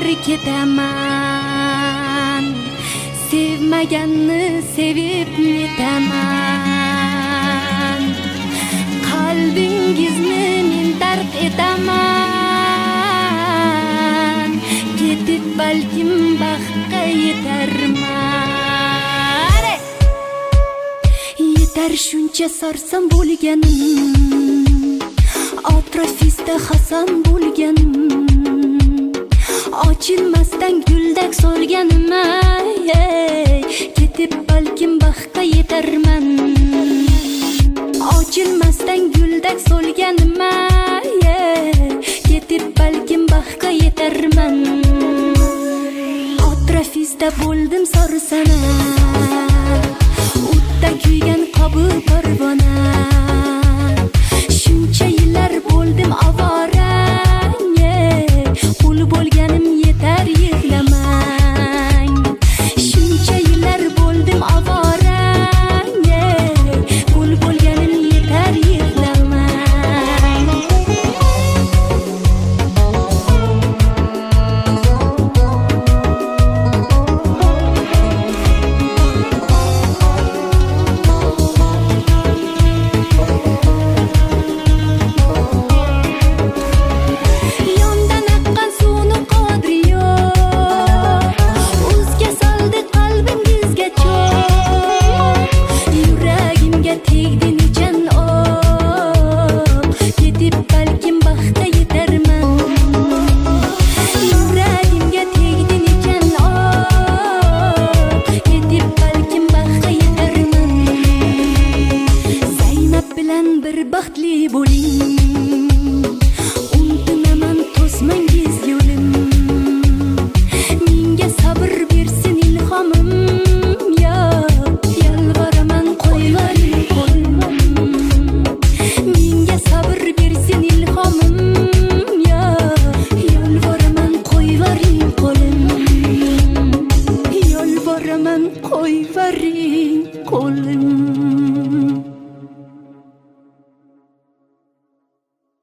ketaman, sevmaganni sevib netaman, qalbingizni men dard etaman, ketib balkim baxtga yetarman. Yetar shuncha sarson bo'lganim, atrofingizda hasan bo'lganim, ochilmasdan guldak solganim, ketib balkim baxtga yetarman. Ochilmasdan guldak solganim, ketib balkim baxtga yetarman. Atrofingizda bo'ldim sorsana, o'tda kuygan qobi parvona. Shuncha yillar bo'ldim avora, qul bo'lganim yetar yig'lamang. Shuncha yillar bo'ldim avora, qul bo'lganim yetar yig'lamang. Bir baxtli bo'ling.